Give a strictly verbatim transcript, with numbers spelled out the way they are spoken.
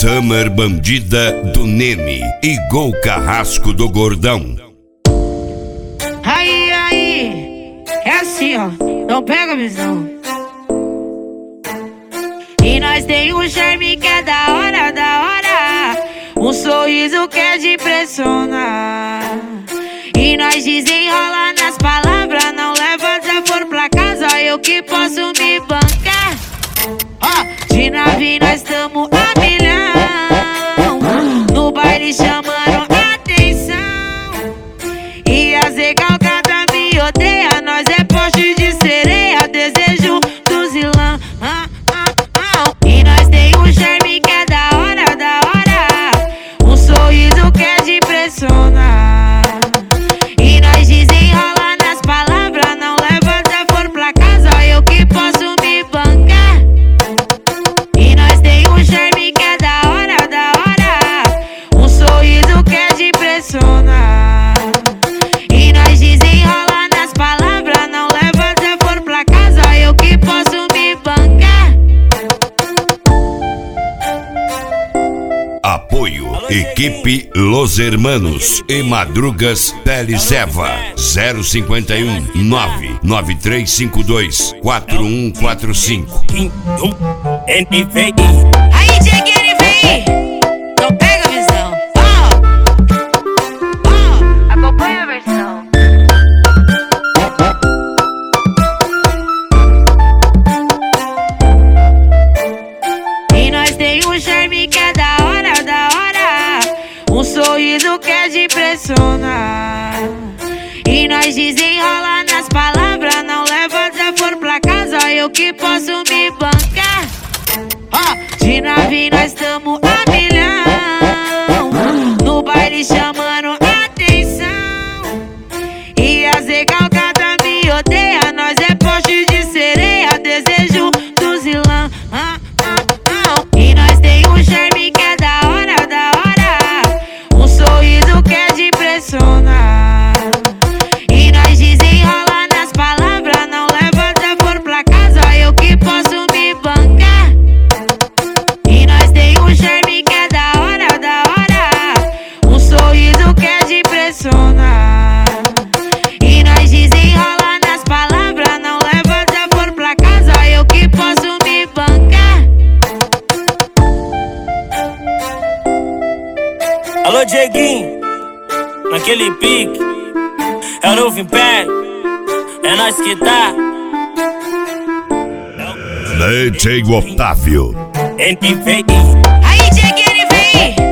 Summer Bandida do Nene e Gol Carrasco do Gordão. Aí, aí, é assim, ó, não pega a visão. E nós tem um charme que é da hora, da hora, um sorriso que é de impressionar. E nós desenrola nas palavras, não leva desaforo pra casa, eu que posso me bancar. Ó, de nave nós tamo a milhão, no baile chamando atenção. E as recalcadas me odeia, nós é poste de sereia, desejo do zilão. Ah, ah, ah. E nós tem um charme que é da hora, da hora, um sorriso que é de impressionar. E nós desenrola nas palavras, não leva desaforo pra casa, eu que posso me bancar. E nós tem um charme que é da hora, da hora, um sorriso que é de impressionar. E nós desenrola nas palavras, não leva desaforo pra casa, eu que posso me bancar. Apoio Equipe Los Hermanos e Madrugas Teleceva zero cinquenta e um nove nove três cinco dois quatro um quatro cinco. Aí, Dieguinho, vem, não pega a visão. Oh, oh, acompanha a versão. E nós tem um charme que é da hora, da hora, um sorriso que é de impressionar. E nós desenrola nas palavras, não leva desaforo pra casa, eu que posso me bancar. Ó, de nave nós tamo a milhão, no baile chamando atenção. E as recalcadas me odeia, nós é poste de sereia, desejo do zilão. Ah, ah, ah. E nós tem um charme que é da hora, da hora, um sorriso que é de impressionar. E nós desenrola nas palavras, não leva desaforo pra casa, eu que posso me bancar. E nós tem um charme que é da hora, da hora, um sorriso que é de impressionar. E nós desenrola nas palavras, não leva desaforo pra casa, eu que posso me bancar. Alô, Dieguinho, naquele pique, é o novo império, é nós que tá. D J Otávio. N P V. Aí, Dieguinho, vem.